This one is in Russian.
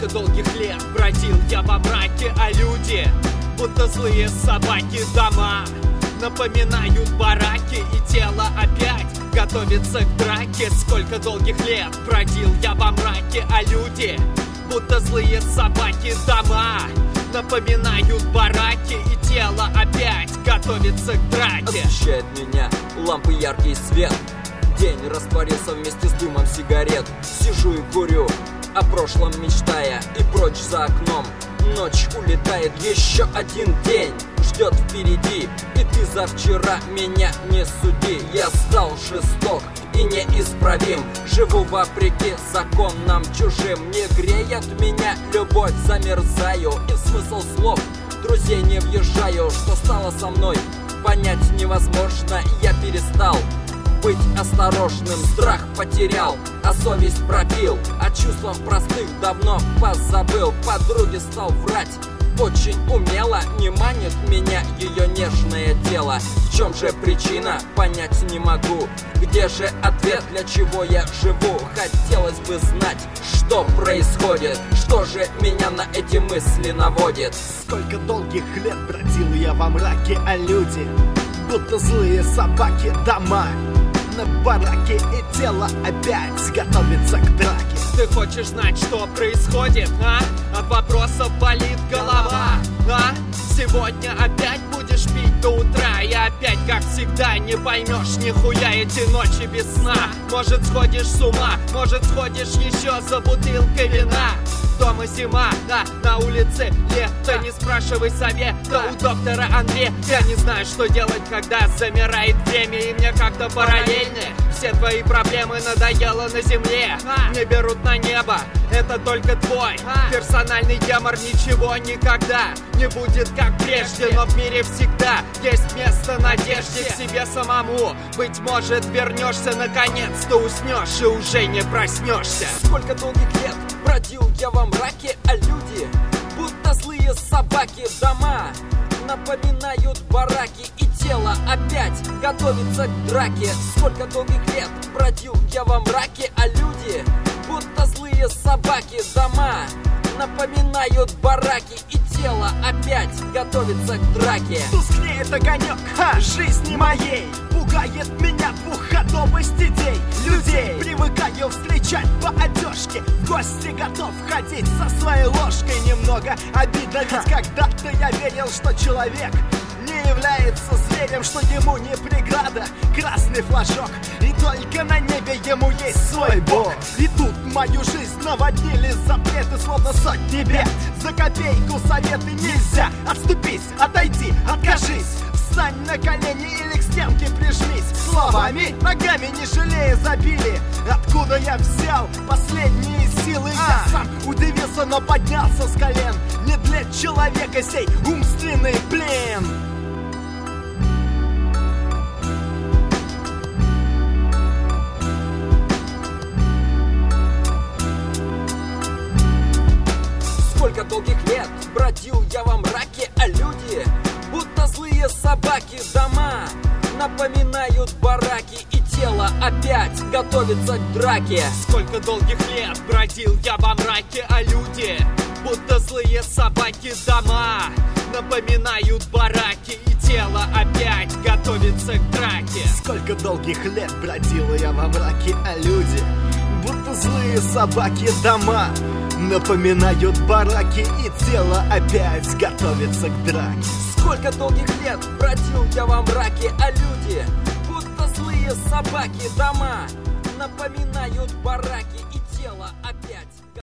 Сколько долгих лет бродил я во мраке, а люди, будто злые собаки, дома напоминают бараки, и тело опять готовится к драке. Сколько долгих лет бродил я во мраке, а люди, будто злые собаки, дома напоминают бараки, и тело опять готовится к драке. Освещает меня лампы яркий свет. День растворился вместе с дымом сигарет. Сижу и курю, о прошлом мечтая, и прочь за окном ночь улетает. Еще один день ждет впереди, и ты за вчера меня не суди. Я стал жесток и неисправим, живу вопреки законам чужим. Не греет меня любовь, замерзаю, и в смысл слов друзей не въезжаю. Что стало со мной, понять невозможно. Я перестал быть осторожным, страх потерял, а совесть пропил. О чувствах простых давно позабыл. Подруге стал врать очень умело, не манит меня ее нежное тело. В чем же причина, понять не могу. Где же ответ, для чего я живу? Хотелось бы знать, что происходит, что же меня на эти мысли наводит. Сколько долгих лет бродил я во мраке, а люди, будто злые собаки, дома на бараке, и тело опять готовится к драке. Ты хочешь знать, что происходит, а? От вопросов болит голова, а? Сегодня опять будешь пить до утра, и опять, как всегда, не поймешь нихуя эти ночи без сна. Может, сходишь с ума, может, сходишь еще за бутылкой вина. Дома зима, да, на улице лето. Не спрашивай совета у доктора Андрея. Я не знаю, что делать, когда замирает время, и мне как-то параллельно все твои проблемы надоело на земле. Не берут на небо, это только твой персональный юмор. Ничего никогда не будет как прежде, но в мире всегда есть место надежде к себе самому. Быть может, вернешься, наконец-то уснешь и уже не проснешься. Сколько долгих лет бродил я во мраке, а люди, будто злые собаки, дома напоминают бараки, и тело опять готовится к драке. Сколько долгих лет бродил я во мраке, а люди, будто злые собаки, дома напоминают бараки, и тело опять готовится к драке. Тускнеет огонек, жизни моей, пугает меня двухходовость идей. Людей привыкаю встречать по одежке, в гости готов ходить со своей ложкой. Немного обидно, ведь когда-то я верил, что человек не является зверем, что ему не преграда красный флажок, и только на небе ему есть свой бог. И тут мою жизнь наводнили запреты, словно сотни бед. За копейку советы нельзя, отступись, отойди, откажись. Встань на колени или к стенке прижмись. Словами, ногами не жалея забили. Откуда я взял последние силы? Я сам удивился, но поднялся с колен. Не для человека сей умственный плен. Сколько долгих лет бродил я во мраке, а люди, будто злые собаки, дома напоминают бараки, и тело опять готовится к драке. Сколько долгих лет бродил я во мраке, а люди, будто злые собаки, дома напоминают бараки, и тело опять готовится к драке. Сколько долгих лет бродил я во мраке, а люди, будто злые собаки, дома напоминают бараки, и тело опять готовится к драке. Сколько долгих лет бродил я во мраке, а люди, будто злые собаки, дома напоминают бараки, и тело опять